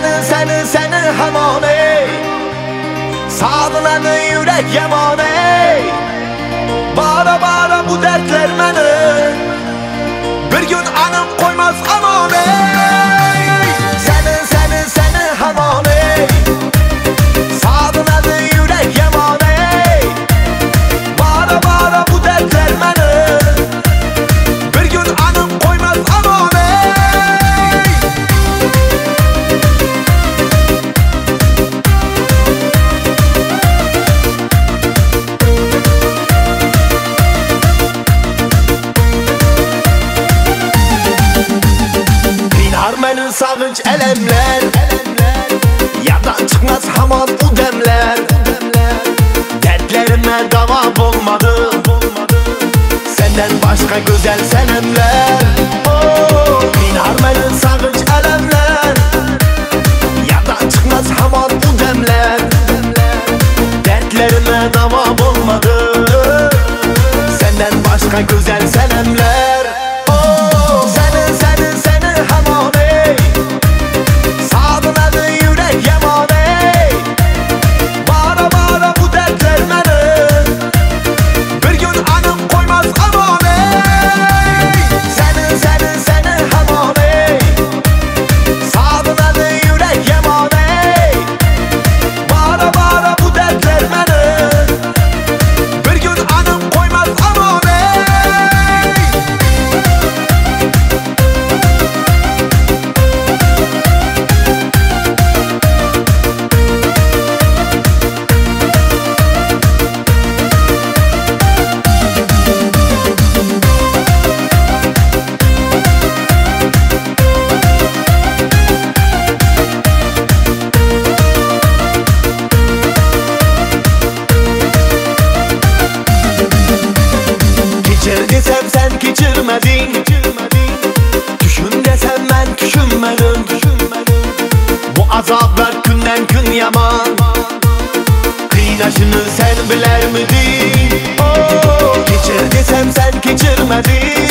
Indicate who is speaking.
Speaker 1: seni hamon ey, sağladı yürek yaman ey. Bara bu dertler beni bir gün anıp koymaz aman ey. Seni hamon ey, sağladı yürek yaman ey. Bara bu dertler beni bir gün anıp koymaz aman ey. Benim savunç elemler, yerden çıkmaz hamon u demler. Dertlerime dava bulmadı, senden başka güzel senemler. Benim savunç elemler, yerden çıkmaz hamon u demler. Dertlerime dava bulmadı, senden başka güzel senemler. Seni hamon ey, sağladı yürek yaman ey. Bara bu dertler beni bir gün anıp koymaz aman ey. Seni hamon ey, sağladı yürek yaman ey. Bara bu dertler beni bir gün anıp koymaz aman ey. Geçir desem sen geçirmedin, düşün desem ben düşünmedim. Bu azaplar günden gün yaman, kıynaşını sen biler miydin? Geçir desem sen geçirmedin,